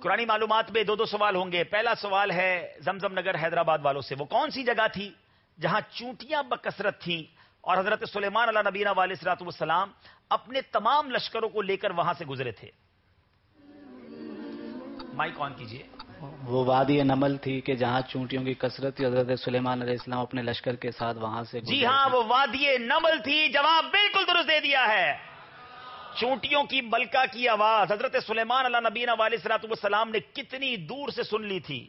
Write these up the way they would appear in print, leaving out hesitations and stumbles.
قرآنی معلومات میں دو سوال ہوں گے. پہلا سوال ہے زمزم نگر حیدرآباد والوں سے. وہ کون سی جگہ تھی جہاں چونٹیاں بکثرت تھیں اور حضرت سلیمان علیہ نبینا علیہ الصلوۃ والسلام اپنے تمام لشکروں کو لے کر وہاں سے گزرے تھے؟ مائک آن کیجئے. وہ وادی نمل تھی کہ جہاں چونٹیوں کی کثرت تھی. حضرت سلیمان علیہ السلام اپنے لشکر کے ساتھ وہاں سے گزرے. جی ہاں، وہ وادی نمل تھی. جواب بالکل درست دے دیا ہے. چونٹیوں کی ملکہ کی آواز حضرت سلیمان علیہ نبینا علیہ الصلوۃ والسلام نے کتنی دور سے سن لی تھی؟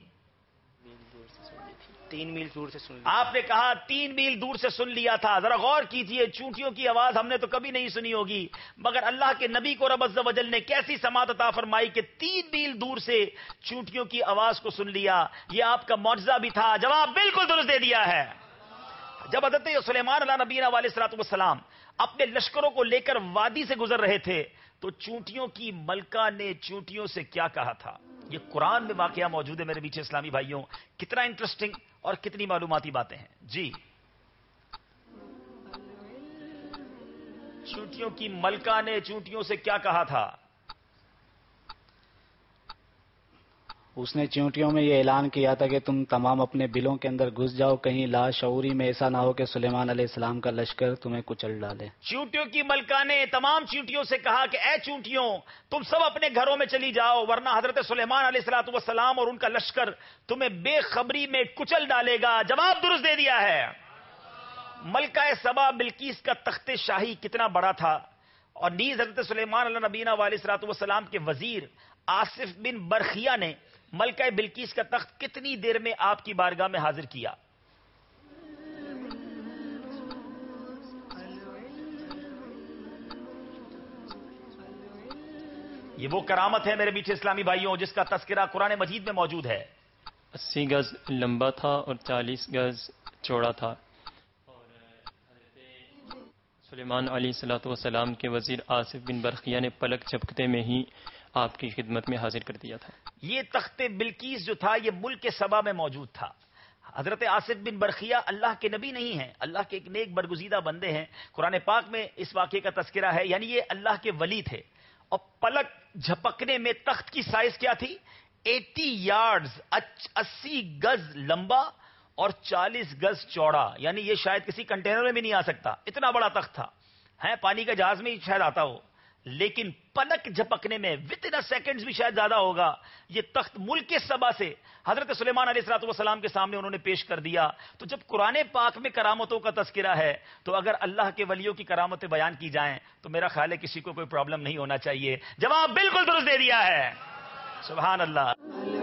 3 میل دور سے سن لی. آپ نے کہا 3 میل دور سے سن لیا تھا. ذرا غور کیجئے، چونٹیوں کی آواز ہم نے تو کبھی نہیں سنی ہوگی، مگر اللہ کے نبی کو رب عز و جل نے کیسی سماعت عطا فرمائی کہ 3 میل دور سے چونٹیوں کی آواز کو سن لیا. یہ آپ کا معجزہ بھی تھا. جواب بالکل درست دے دیا ہے. جب حضرت سلیمان علیہ نبینا علیہ الصلوۃ والسلام اپنے لشکروں کو لے کر وادی سے گزر رہے تھے تو چونٹیوں کی ملکہ نے چونٹیوں سے کیا کہا تھا؟ یہ قرآن میں واقعہ موجود ہے میرے میٹھے اسلامی بھائیوں. کتنا انٹرسٹنگ اور کتنی معلوماتی باتیں ہیں. جی، چونٹیوں کی ملکہ نے چونٹیوں سے کیا کہا تھا؟ اس نے چونٹیوں میں یہ اعلان کیا تھا کہ تم تمام اپنے بلوں کے اندر گھس جاؤ، کہیں لاشعوری میں ایسا نہ ہو کہ سلیمان علیہ السلام کا لشکر تمہیں کچل ڈالے. چونٹیوں کی ملکہ نے تمام چونٹیوں سے کہا کہ اے چونٹیوں، تم سب اپنے گھروں میں چلی جاؤ، ورنہ حضرت سلیمان علیہ الصلوۃ والسلام اور ان کا لشکر تمہیں بے خبری میں کچل ڈالے گا. جواب درست دے دیا ہے. ملکہ سبا بلقیس کا تخت شاہی کتنا بڑا تھا، اور نیز حضرت سلیمان علیہ نبینا علیہ الصلوۃ والسلام کے وزیر آصف بن برخیہ نے ملکہ بلقیس کا تخت کتنی دیر میں آپ کی بارگاہ میں حاضر کیا؟ یہ وہ کرامت ہے میرے میٹھے اسلامی بھائیوں جس کا تذکرہ قرآن مجید میں موجود ہے. 80 گز لمبا تھا اور 40 گز چوڑا تھا، اور حضرت سلیمان علیہ الصلوۃ والسلام کے وزیر آصف بن برخیہ نے پلک جھپکتے میں ہی آپ کی خدمت میں حاضر کر دیا تھا. یہ تخت بلقیس جو تھا یہ ملک سبا میں موجود تھا. حضرت آصف بن برخیہ اللہ کے نبی نہیں ہیں، اللہ کے ایک نیک برگزیدہ بندے ہیں. قرآن پاک میں اس واقعے کا تذکرہ ہے، یعنی یہ اللہ کے ولی تھے. اور پلک جھپکنے میں تخت کی سائز کیا تھی؟ 80 یارڈز، 80 گز لمبا اور 40 گز چوڑا. یعنی یہ شاید کسی کنٹینر میں بھی نہیں آ سکتا، اتنا بڑا تخت تھا. ہے پانی کا جہاز میں شاید آتا ہو، لیکن پلک جھپکنے میں ود ان سیکنڈز بھی شاید زیادہ ہوگا. یہ تخت ملک سبا سے حضرت سلیمان علیہ الصلوۃ والسلام کے سامنے انہوں نے پیش کر دیا. تو جب قرآن پاک میں کرامتوں کا تذکرہ ہے تو اگر اللہ کے ولیوں کی کرامتیں بیان کی جائیں تو میرا خیال ہے کسی کو کوئی پرابلم نہیں ہونا چاہیے. جواب بالکل درست دے دیا ہے. سبحان اللہ.